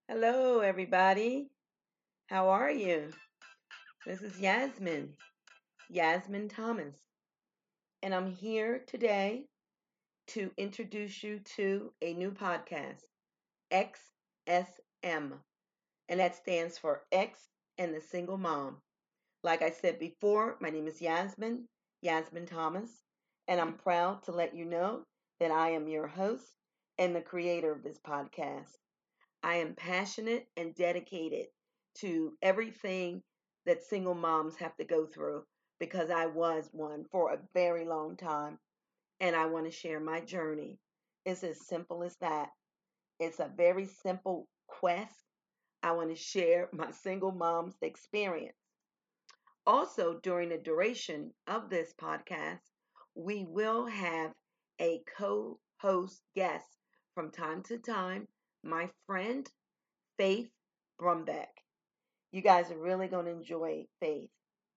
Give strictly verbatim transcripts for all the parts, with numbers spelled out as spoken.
Hello, everybody. How are you? This is Yasmin, Yasmin Thomas, and I'm here today to introduce you to a new podcast, X S M, and that stands for X and the Single Mom. Like I said before, my name is Yasmin, Yasmin Thomas, and I'm proud to let you know that I am your host and the creator of this podcast. I am passionate and dedicated to everything that single moms have to go through because I was one for a very long time and I want to share my journey. It's as simple as that. It's a very simple quest. I want to share my single mom's experience. Also, during the duration of this podcast, we will have a co host guest from time to time, my friend Faith Brumbeck. You guys are really going to enjoy Faith.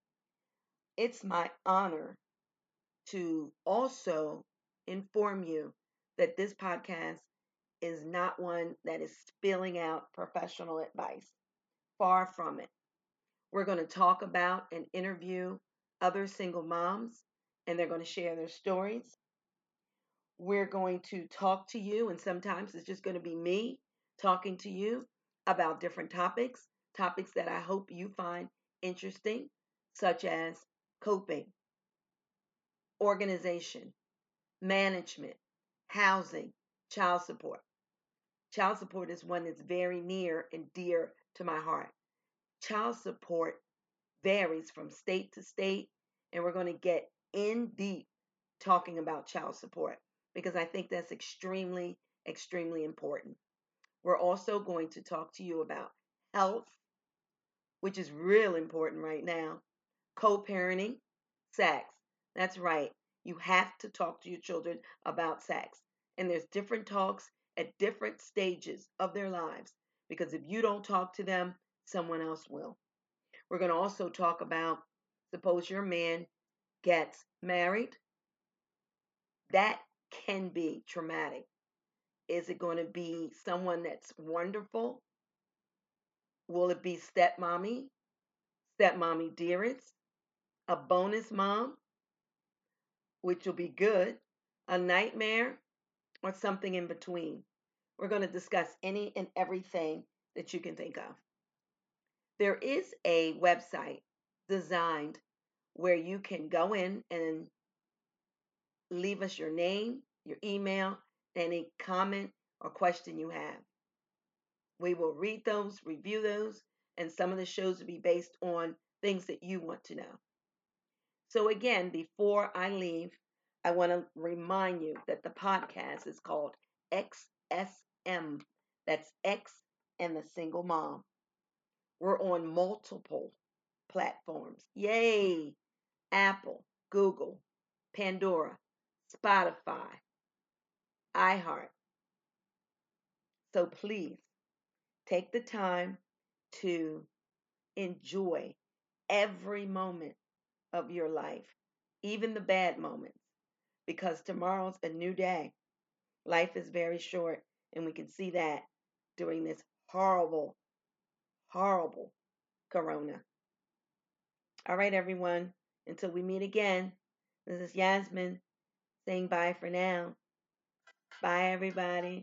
It's my honor to also inform you that this podcast is not one that is spilling out professional advice. Far from it. We're going to talk about and interview other single moms, and they're going to share their stories. We're going to talk to you, and sometimes it's just going to be me talking to you about different topics, topics that I hope you find interesting, such as coping, organization, management, housing, child support. Child support is one that's very near and dear to my heart. Child support varies from state to state, and we're going to get in deep talking about child support because I think that's extremely, extremely important. We're also going to talk to you about health, which is real important right now, co parenting, sex. That's right. You have to talk to your children about sex. And there's different talks at different stages of their lives because if you don't talk to them, someone else will. We're going to also talk about suppose your man gets married. That can be traumatic. Is it going to be someone that's wonderful? Will it be stepmommy, stepmommy dearest, a bonus mom, which will be good, a nightmare, or something in between? We're going to discuss any and everything that you can think of. There is a website designed where you can go in and leave us your name, your email, any comment or question you have. We will read those, review those, and some of the shows will be based on things that you want to know. So, again, before I leave, I want to remind you that the podcast is called X S M. That's X and the Single Mom. We're on multiple platforms. Yay! Apple, Google, Pandora, Spotify, iHeart. So please take the time to enjoy every moment of your life, even the bad moments, because tomorrow's a new day. Life is very short, and we can see that during this horrible, horrible corona. All right, everyone. Until we meet again, this is Yasmin saying bye for now. Bye, everybody.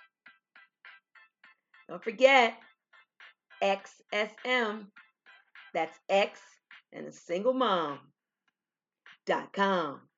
Don't forget X S M. That's X and a single mom dot com.